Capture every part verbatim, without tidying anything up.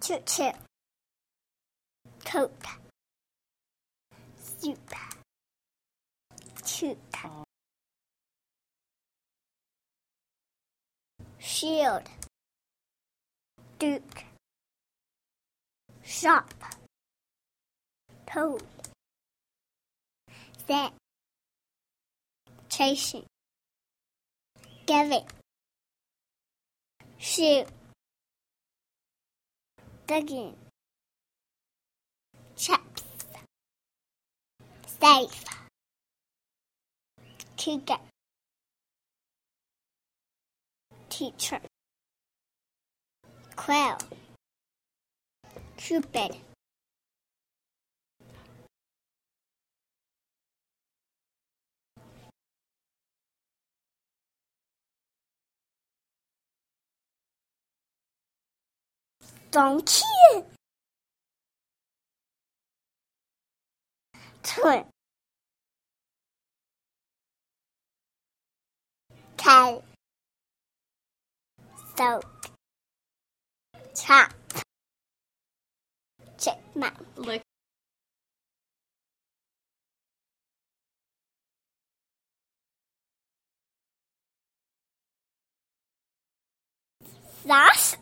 choo-choo, coat, soup, shoot, shield, duke, shop, toad, set, chasing, giving, shoot, digging, chips, safe, cougar, teacher, quail, cupid, donkey, twin, cat, soap, chop, chipmunk, Look. sauce,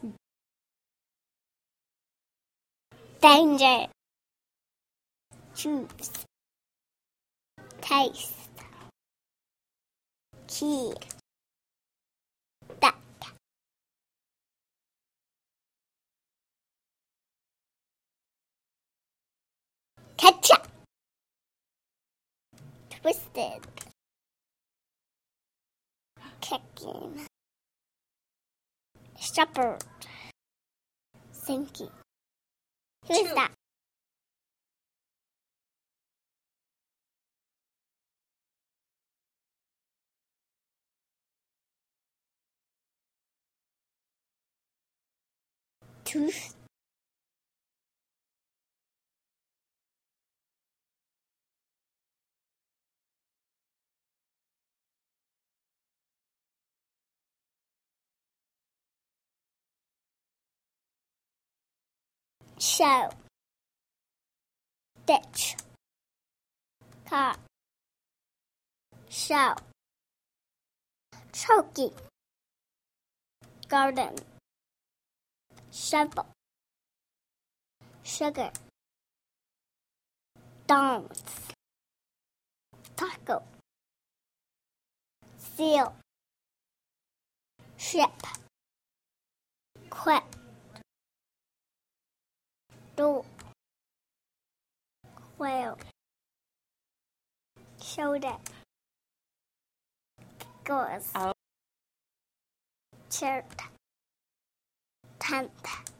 danger, choose, taste, key, duck, ketchup, twisted, kicking, shepherd, sinking. Who's Two. that? Tooth, show, ditch, car, show, choking, garden, shovel, sugar, dance, taco, seal, ship, quit, door, quail, shoulder, goes, Oh. shirt, tent.